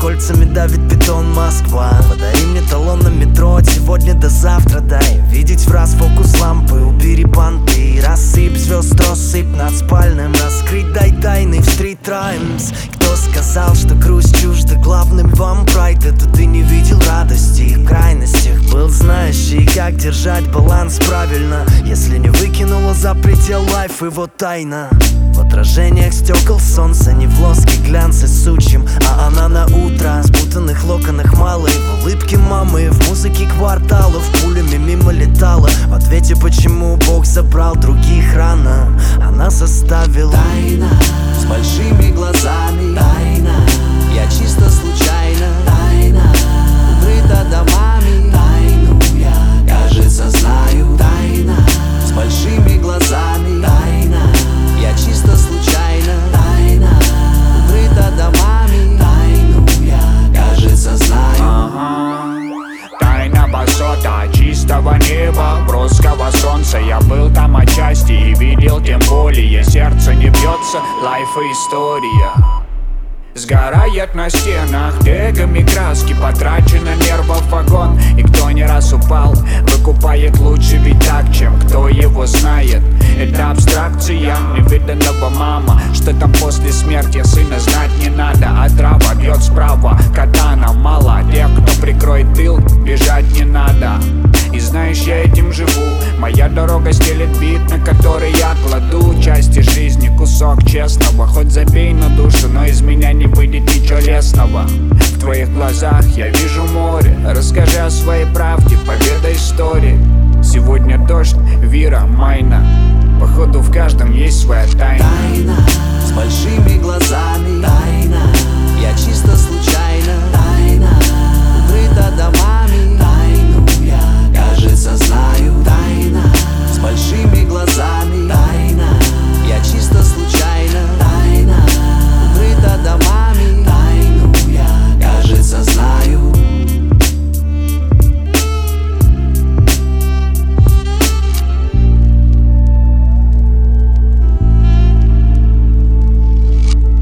кольцами давит бетон Москва. Подари мне талон на метро от сегодня до завтра. Дай видеть в раз фокус лампы, убери банты. Рассыпь звезд, россыпь над спальным. Раскрыть дай тайны в Street Times. Кто сказал, что грусть чужда главным вам прайд? Это ты не видел радости в крайностях. Был знающий, как держать баланс правильно. Если не выкинула за предел лайф его тайна. В отражениях стекол солнца, не в лоске глянце сучьем, а она на утро, в спутанных локонах малой, в улыбке мамы, в музыке кварталов, пулями мимо летала. В ответе, почему Бог забрал других рано, она составила тайна с большими глазами. Тайна, я чисто случайно. Тайна, укрыта домами. Тайну я, кажется, знаю. Тайна с большими глазами. Тайна, я чисто случайно. Тайна, укрыта домами. Тайну я, кажется, знаю. Тайна высота чистого неба, броского солнца. Я был там отчасти и видел, тем более сердце не бьется, лайф и история. Сгорает на стенах тегами краски, потрачено нервов вагон. И кто не раз упал, выкупает лучше ведь так, чем кто его знает. Это абстракция невиданного мама. Что там после смерти сына знать не надо. А трава бьет справа, катана мало. Тех, кто прикроет тыл, бежать не надо. И знаешь, я этим живу. Моя дорога стелет бит, на который я кладу части жизни, кусок честного. Хоть забей на душу, но из меня не выйдет ничего лесного. В твоих глазах я вижу море. Расскажи о своей правде, поведай истории. Сегодня дождь, Вира, Майна. Походу в каждом есть своя тайна. Тайна с большими глазами. Тайна, я чисто случайно.